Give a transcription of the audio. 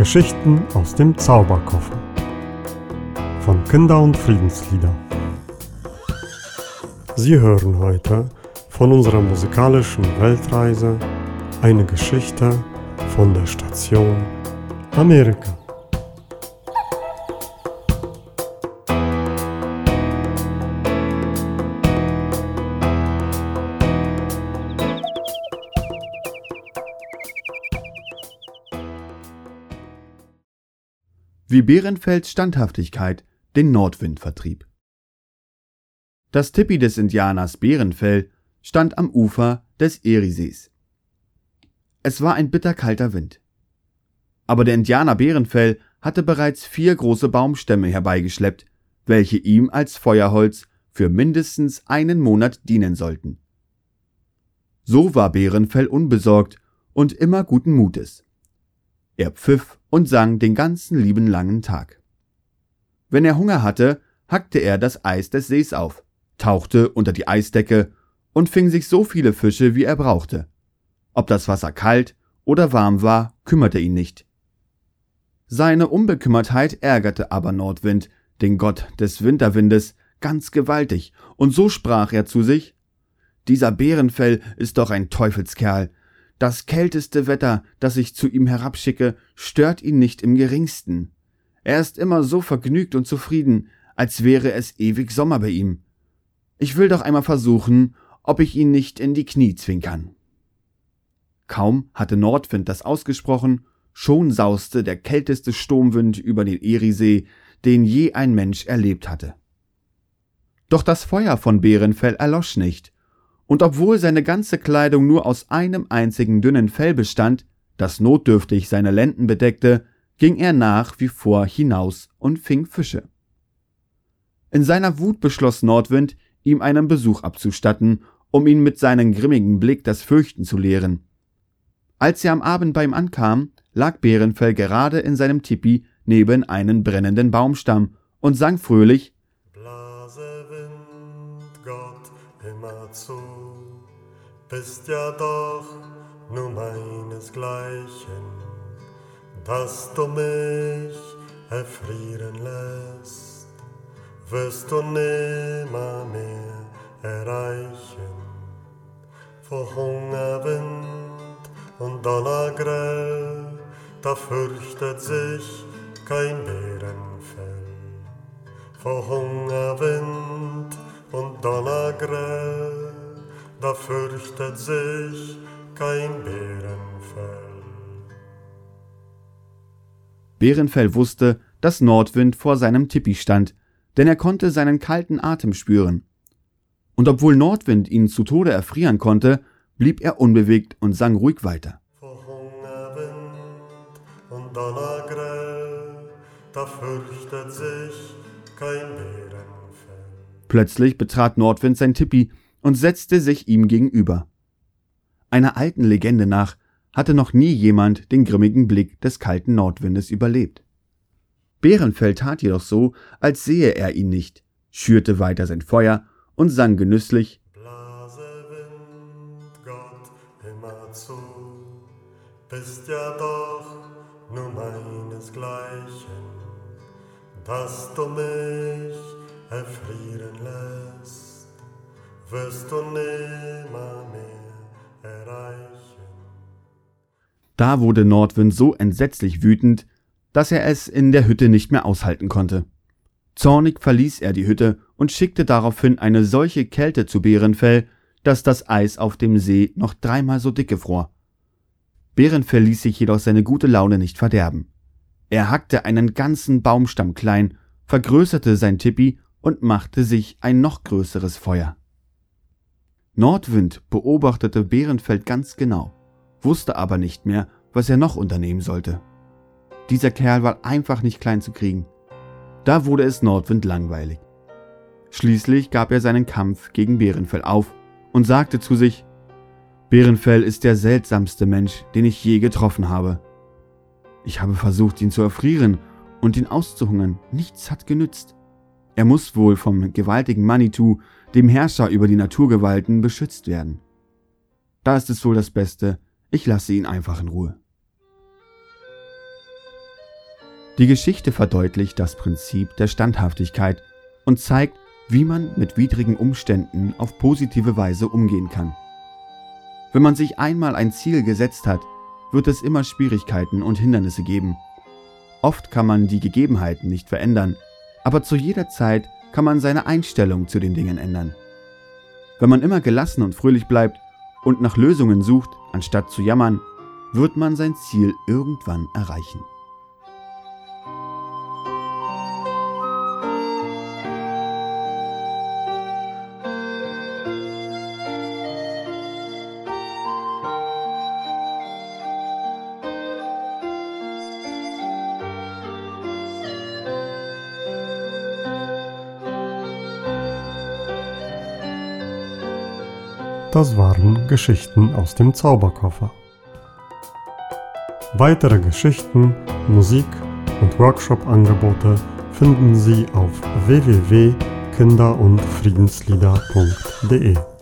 Geschichten aus dem Zauberkoffer von Kinder- und Friedenslieder. Sie hören heute von unserer musikalischen Weltreise eine Geschichte von der Station Amerika. Wie Bärenfelds Standhaftigkeit den Nordwind vertrieb. Das Tipi des Indianers Bärenfell stand am Ufer des Eriesees. Es war ein bitterkalter Wind. Aber der Indianer Bärenfell hatte bereits 4 große Baumstämme herbeigeschleppt, welche ihm als Feuerholz für mindestens einen Monat dienen sollten. So war Bärenfell unbesorgt und immer guten Mutes. Er pfiff und sang den ganzen lieben langen Tag. Wenn er Hunger hatte, hackte er das Eis des Sees auf, tauchte unter die Eisdecke und fing sich so viele Fische, wie er brauchte. Ob das Wasser kalt oder warm war, kümmerte ihn nicht. Seine Unbekümmertheit ärgerte aber Nordwind, den Gott des Winterwindes, ganz gewaltig, und so sprach er zu sich: »Dieser Bärenfell ist doch ein Teufelskerl. Das kälteste Wetter, das ich zu ihm herabschicke, stört ihn nicht im geringsten. Er ist immer so vergnügt und zufrieden, als wäre es ewig Sommer bei ihm. Ich will doch einmal versuchen, ob ich ihn nicht in die Knie zwingen kann.« Kaum hatte Nordwind das ausgesprochen, schon sauste der kälteste Sturmwind über den Eriesee, den je ein Mensch erlebt hatte. Doch das Feuer von Bärenfell erlosch nicht. Und obwohl seine ganze Kleidung nur aus einem einzigen dünnen Fell bestand, das notdürftig seine Lenden bedeckte, ging er nach wie vor hinaus und fing Fische. In seiner Wut beschloss Nordwind, ihm einen Besuch abzustatten, um ihn mit seinem grimmigen Blick das Fürchten zu lehren. Als er am Abend bei ihm ankam, lag Bärenfell gerade in seinem Tipi neben einem brennenden Baumstamm und sang fröhlich: »Blase Wind, Gott immer zu, bist ja doch nur meinesgleichen, dass du mich erfrieren lässt, wirst du nimmer mehr erreichen. Vor Hunger, Wind und Donner grell, da fürchtet sich kein Bärenfell. Vor Hunger, Wind und Donner grell, da fürchtet sich kein Bärenfell.« Bärenfell wusste, dass Nordwind vor seinem Tipi stand, denn er konnte seinen kalten Atem spüren. Und obwohl Nordwind ihn zu Tode erfrieren konnte, blieb er unbewegt und sang ruhig weiter. Vor Hunger, Wind und Donner grell, da fürchtet sich kein Bärenfell. Plötzlich betrat Nordwind sein Tipi und setzte sich ihm gegenüber. Einer alten Legende nach hatte noch nie jemand den grimmigen Blick des kalten Nordwindes überlebt. Bärenfell tat jedoch so, als sehe er ihn nicht, schürte weiter sein Feuer und sang genüsslich: »Blase Wind, Gott immer zu, bist ja doch nur meinesgleichen, dass du mich erfrieren lässt, wirst du nimmer mehr erreichen.« Da wurde Nordwind so entsetzlich wütend, dass er es in der Hütte nicht mehr aushalten konnte. Zornig verließ er die Hütte und schickte daraufhin eine solche Kälte zu Bärenfell, dass das Eis auf dem See noch 3-mal so dick gefror. Bärenfell ließ sich jedoch seine gute Laune nicht verderben. Er hackte einen ganzen Baumstamm klein, vergrößerte sein Tipi und machte sich ein noch größeres Feuer. Nordwind beobachtete Bärenfell ganz genau, wusste aber nicht mehr, was er noch unternehmen sollte. Dieser Kerl war einfach nicht klein zu kriegen. Da wurde es Nordwind langweilig. Schließlich gab er seinen Kampf gegen Bärenfell auf und sagte zu sich: »Bärenfell ist der seltsamste Mensch, den ich je getroffen habe. Ich habe versucht, ihn zu erfrieren und ihn auszuhungern. Nichts hat genützt. Er muss wohl vom gewaltigen Manitou, dem Herrscher über die Naturgewalten, beschützt werden. Da ist es wohl das Beste, ich lasse ihn einfach in Ruhe.« Die Geschichte verdeutlicht das Prinzip der Standhaftigkeit und zeigt, wie man mit widrigen Umständen auf positive Weise umgehen kann. Wenn man sich einmal ein Ziel gesetzt hat, wird es immer Schwierigkeiten und Hindernisse geben. Oft kann man die Gegebenheiten nicht verändern, aber zu jeder Zeit kann man seine Einstellung zu den Dingen ändern. Wenn man immer gelassen und fröhlich bleibt und nach Lösungen sucht, anstatt zu jammern, wird man sein Ziel irgendwann erreichen. Das waren Geschichten aus dem Zauberkoffer. Weitere Geschichten, Musik und Workshop-Angebote finden Sie auf www.kinderundfriedenslieder.de.